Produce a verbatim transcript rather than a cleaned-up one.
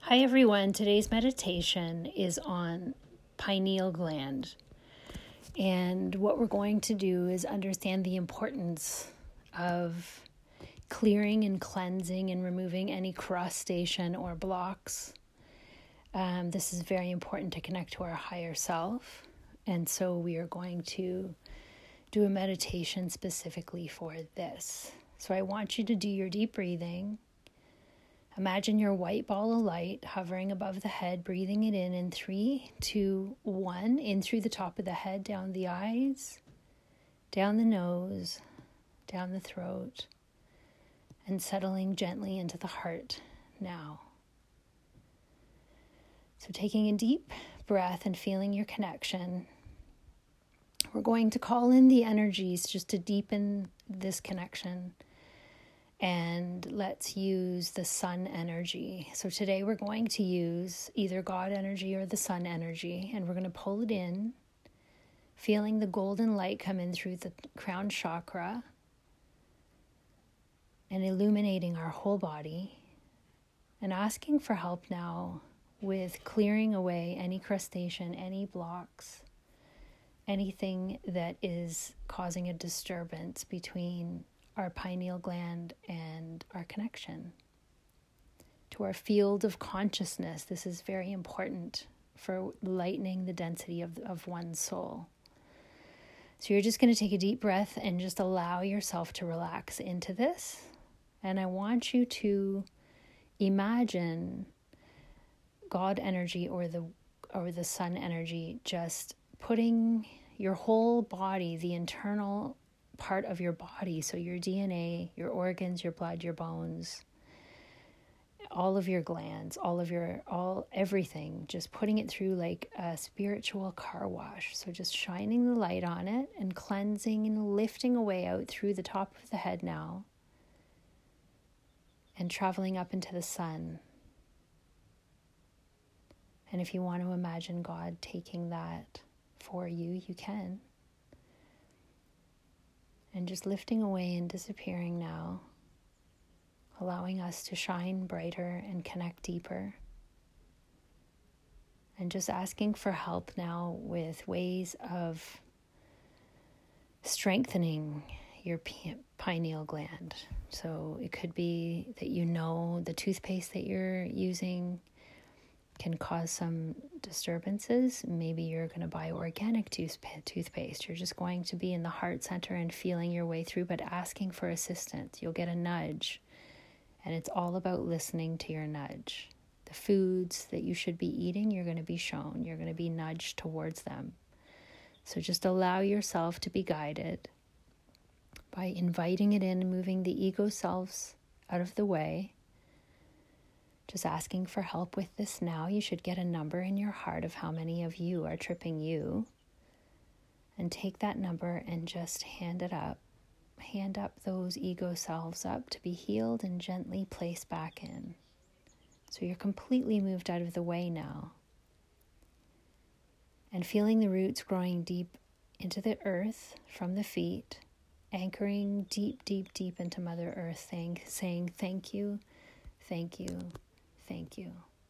Hi everyone, today's meditation is on pineal gland. And what we're going to do is understand the importance of clearing and cleansing and removing any crustation or blocks. Um, this is very important to connect to our higher self. And so we are going to do a meditation specifically for this. So I want you to do your deep breathing. Imagine your white ball of light hovering above the head, breathing it in in three, two, one, in through the top of the head, down the eyes, down the nose, down the throat, and settling gently into the heart now. So taking a deep breath and feeling your connection, we're going to call in the energies just to deepen this connection. And let's use the sun energy. So today we're going to use either God energy or the sun energy, and we're going to pull it in, feeling the golden light come in through the crown chakra and illuminating our whole body, and asking for help now with clearing away any crustation, any blocks, anything that is causing a disturbance between our pineal gland and our connection to our field of consciousness. This is very important for lightening the density of, of one's soul. So you're just going to take a deep breath and just allow yourself to relax into this. And I want you to imagine God energy or the or the sun energy just putting your whole body, the internal part of your body, so your D N A, your organs, your blood, your bones, all of your glands, all of your, all, everything, just putting it through like a spiritual car wash. So just shining the light on it and cleansing and lifting away out through the top of the head now and traveling up into the sun. And if you want to imagine God taking that for you, you can. And just lifting away and disappearing now, allowing us to shine brighter and connect deeper. And just asking for help now with ways of strengthening your pineal gland. So it could be that you know the toothpaste that you're using can cause some disturbances. Maybe you're going to buy organic toothpaste. You're just going to be in the heart center and feeling your way through, but asking for assistance. You'll get a nudge, and it's all about listening to your nudge. The foods that you should be eating, you're going to be shown. You're going to be nudged towards them. So just allow yourself to be guided by inviting it in and moving the ego selves out of the way. Just asking for help with this now. You should get a number in your heart of how many of you are tripping you. And take that number and just hand it up. Hand up those ego selves up to be healed and gently placed back in. So you're completely moved out of the way now. And feeling the roots growing deep into the earth from the feet. Anchoring deep, deep, deep into Mother Earth. Saying, saying thank you, thank you. Thank you.